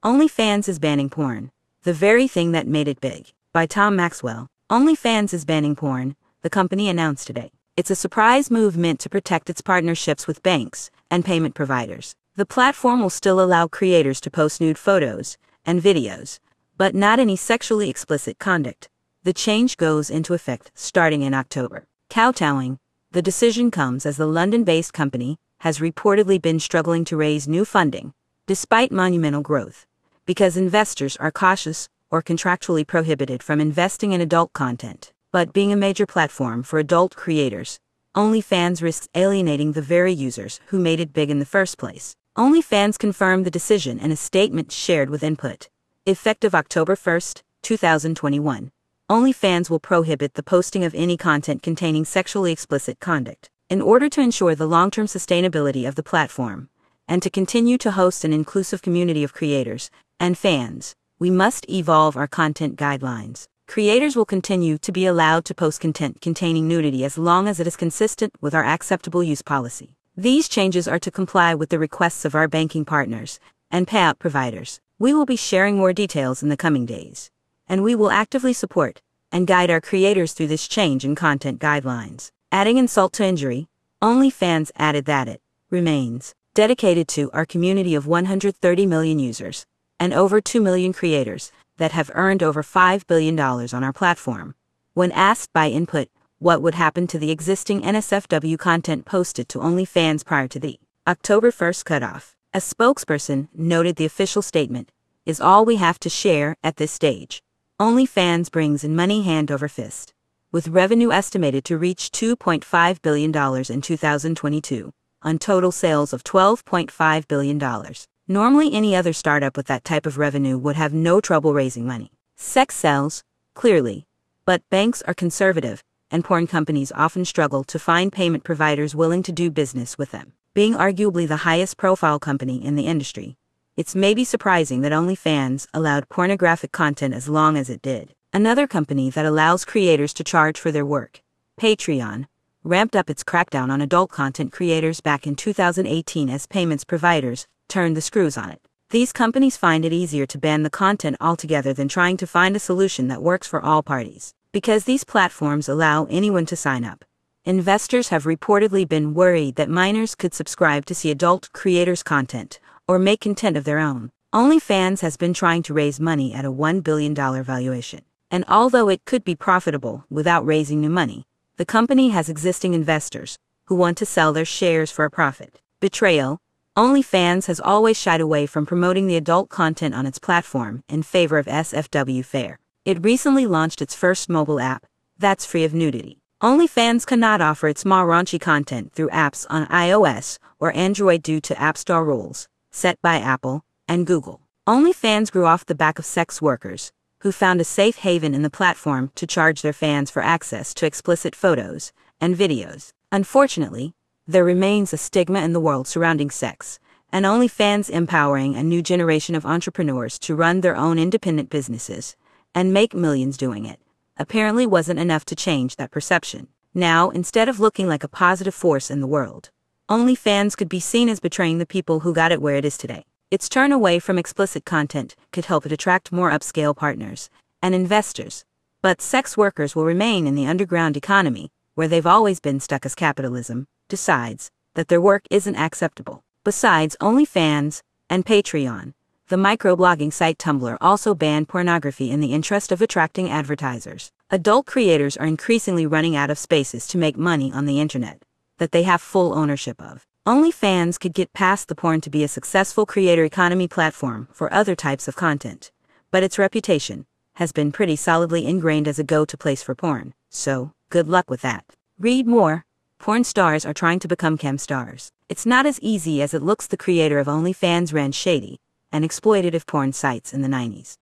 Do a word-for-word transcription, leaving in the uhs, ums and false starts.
OnlyFans is banning porn, the very thing that made it big. By Tom Maxwell. OnlyFans is banning porn, the company announced today. It's a surprise move meant to protect its partnerships with banks and payment providers. The platform will still allow creators to post nude photos and videos, but not any sexually explicit conduct. The change goes into effect starting in October. Kowtowing, the decision comes as the London-based company has reportedly been struggling to raise new funding, despite monumental growth, because investors are cautious or contractually prohibited from investing in adult content. But being a major platform for adult creators, OnlyFans risks alienating the very users who made it big in the first place. OnlyFans confirmed the decision in a statement shared with Input. Effective October first, two thousand twenty-one, OnlyFans will prohibit the posting of any content containing sexually explicit conduct. In order to ensure the long-term sustainability of the platform, and to continue to host an inclusive community of creators and fans, we must evolve our content guidelines. Creators will continue to be allowed to post content containing nudity as long as it is consistent with our acceptable use policy. These changes are to comply with the requests of our banking partners and payout providers. We will be sharing more details in the coming days, and we will actively support and guide our creators through this change in content guidelines. Adding insult to injury, OnlyFans added that it remains dedicated to our community of one hundred thirty million users and over two million creators that have earned over five billion dollars on our platform. When asked by Input what would happen to the existing N S F W content posted to OnlyFans prior to the October first cutoff, a spokesperson noted the official statement is all we have to share at this stage. OnlyFans brings in money hand over fist, with revenue estimated to reach two point five billion dollars in two thousand twenty-two, on total sales of twelve point five billion dollars. Normally any other startup with that type of revenue would have no trouble raising money. Sex sells, clearly, but banks are conservative, and porn companies often struggle to find payment providers willing to do business with them. Being arguably the highest profile company in the industry, it's maybe surprising that OnlyFans allowed pornographic content as long as it did. Another company that allows creators to charge for their work, Patreon, ramped up its crackdown on adult content creators back in two thousand eighteen as payments providers turned the screws on it. These companies find it easier to ban the content altogether than trying to find a solution that works for all parties. Because these platforms allow anyone to sign up, investors have reportedly been worried that minors could subscribe to see adult creators' content or make content of their own. OnlyFans has been trying to raise money at a one billion dollars valuation, and although it could be profitable without raising new money, the company has existing investors who want to sell their shares for a profit. Betrayal. OnlyFans has always shied away from promoting the adult content on its platform in favor of S F W Fair. It recently launched its first mobile app that's free of nudity. OnlyFans cannot offer its more raunchy content through apps on iOS or Android due to App Store rules set by Apple and Google. OnlyFans grew off the back of sex workers who found a safe haven in the platform to charge their fans for access to explicit photos and videos. Unfortunately, there remains a stigma in the world surrounding sex, and OnlyFans empowering a new generation of entrepreneurs to run their own independent businesses and make millions doing it apparently wasn't enough to change that perception. Now, instead of looking like a positive force in the world, OnlyFans could be seen as betraying the people who got it where it is today. Its turn away from explicit content could help it attract more upscale partners and investors, but sex workers will remain in the underground economy, where they've always been stuck as capitalism decides that their work isn't acceptable. Besides OnlyFans and Patreon, the microblogging site Tumblr also banned pornography in the interest of attracting advertisers. Adult creators are increasingly running out of spaces to make money on the internet that they have full ownership of. OnlyFans could get past the porn to be a successful creator economy platform for other types of content, but its reputation has been pretty solidly ingrained as a go-to place for porn, so good luck with that. Read more. Porn stars are trying to become cam stars. It's not as easy as it looks. The creator of OnlyFans ran shady and exploitative porn sites in the nineties.